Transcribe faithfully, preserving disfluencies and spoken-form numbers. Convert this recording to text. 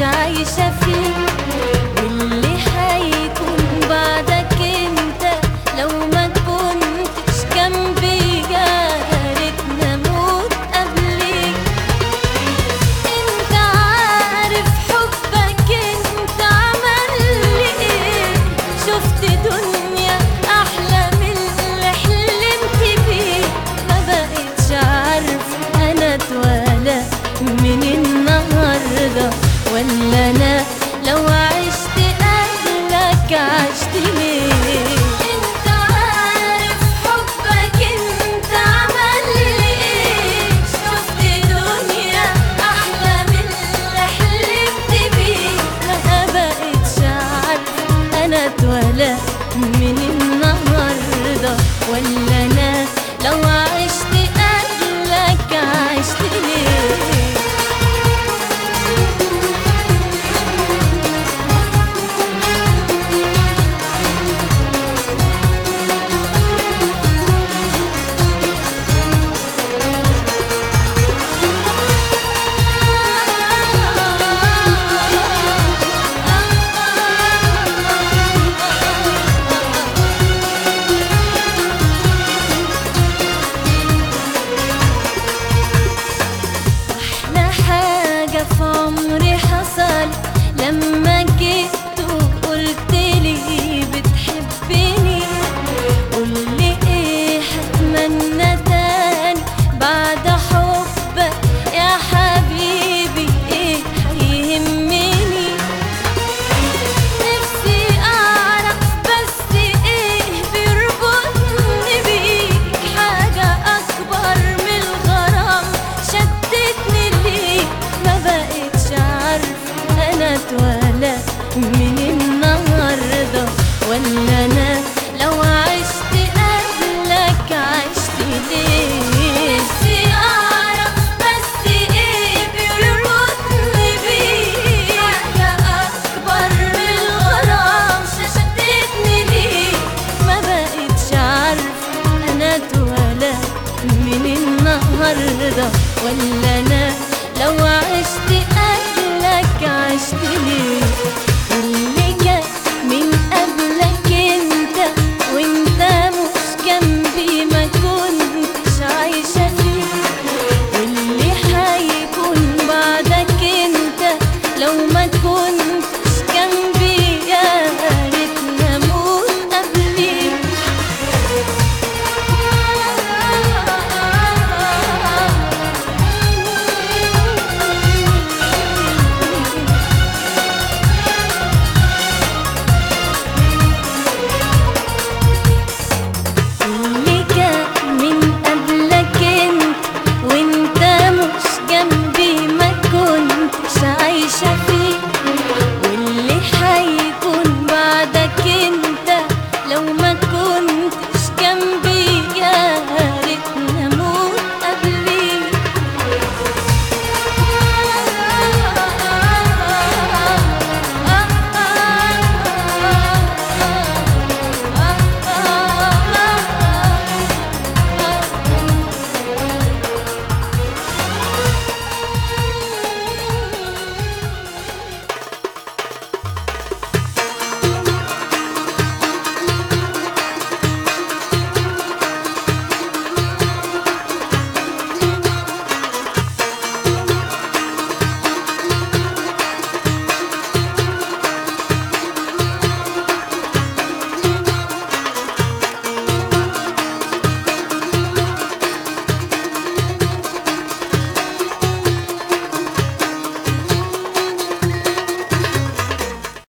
عايشة فيه، واللي هيكون بعدك انت لو ما كنتش جنبي يا ريتني اموت قبليك. انت عارف حبك انت عمل لي ايه، شفت دنيا احلى من اللي حلمت بيه. ما بقتش عارف انا اتولى من النهارده ولا انا لو عشت قبلك عشت ليه. انت عارف حبك انت عمل لي ايه، شفت دنيا احلى من اللي حلمت بيه. ما بقتش عارف انا اتولى من النهارده ولا انا لو عشت قبلك عشت ليه. في عمري حصل لما جيت وقلت لي بتحبني. قولي ايه هتمنى تاني بعد حبك يا حبيبي، ايه هيهمني. نفسي اعرف بس ايه بيربطني بيك، حاجة اكبر من الغرام شدتني ليك. ما بقتش عارف انا اتولى من النهارده ولا انا لو عشت قبلك عشت ليه. نفسي اعرف بس ايه بيربطني بيك، حاجة اكبر من الغرام شدتني ليك. ما بقتش عارف انا اتولى من النهارده ولا انا لو عشت قبلك عشت ليه. اللي جه من قبلك انت وانت مش جنبي ما كنتش عايشة فيه، واللي هيكون بعدك انت لو ما